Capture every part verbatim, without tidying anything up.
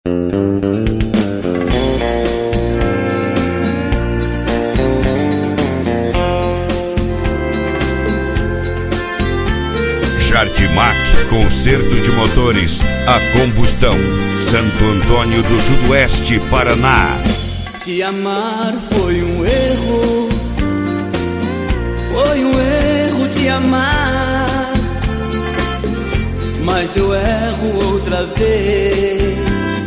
Jardimac, conserto de motores a combustão, Santo Antônio do Sudoeste, Paraná. Te amar foi um erro, foi um erro te amar, mas eu erro outra vez,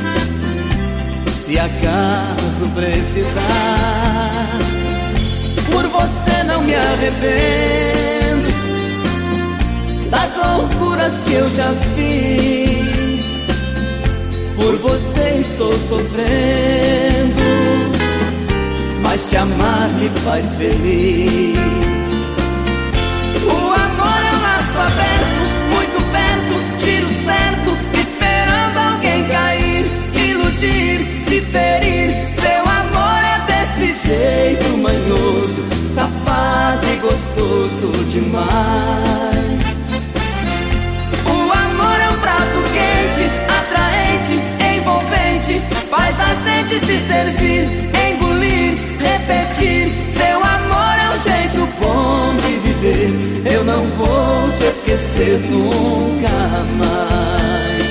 se acaso precisar. Por você não me arrependo das loucuras que eu já fiz, por você estou sofrendo, mas te amar me faz feliz. O amor é um laço aberto, muito perto, tiro certo, esperando alguém cair, iludir, se ferir. Seu amor é desse jeito manhoso, safado e gostoso demais. O amor é um prato quente, atraente, envolvente, faz a gente se servir, engolir, repetir. Seu amor é um jeito bom de viver, eu não vou te esquecer nunca mais.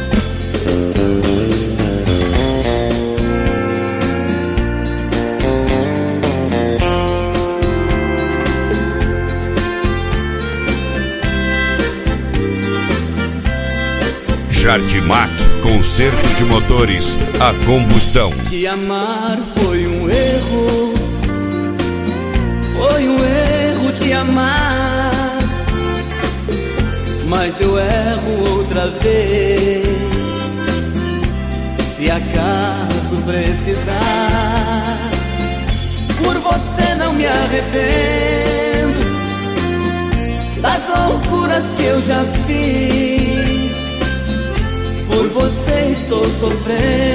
Jardimac, conserto de motores a combustão. Te amar foi um erro, foi um erro te amar, mas eu erro outra vez, se acaso precisar. Por você não me arrependo das loucuras que eu já fiz, por você estou sofrendo,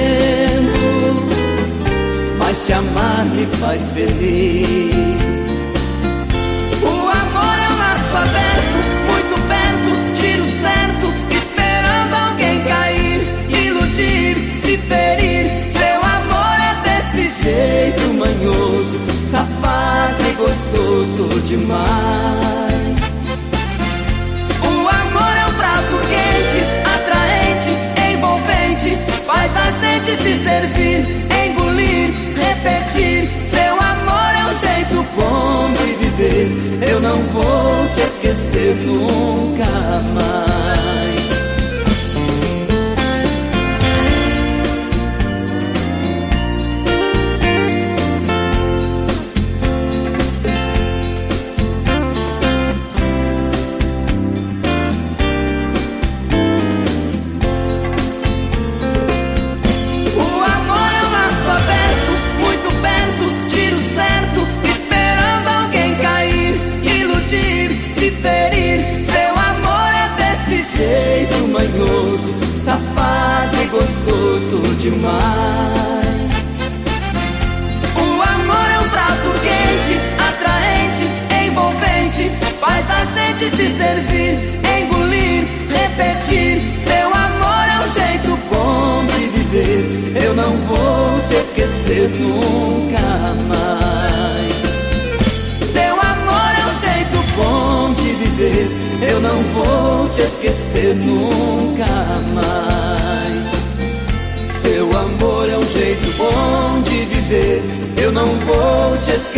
mas te amar me faz feliz. O amor é um laço aberto, muito perto, tiro certo, esperando alguém cair, iludir, se ferir. Seu amor é desse jeito manhoso, safado e gostoso demais. O amor é um prato quente, atraente, envolvente, faz a gente se servir, engolir, repetir. Seu amor é um jeito bom de viver, eu não vou te esquecer nunca mais. Jeito manhoso, safado e gostoso demais. O amor é um prato quente, atraente, envolvente, faz a gente se servir, engolir, repetir. Seu amor é um jeito bom de viver, eu não vou te esquecer nunca mais. Seu amor é um jeito bom de viver, eu não vou te esquecer nunca mais. Seu amor é um jeito bom de viver, eu não vou te esquecer.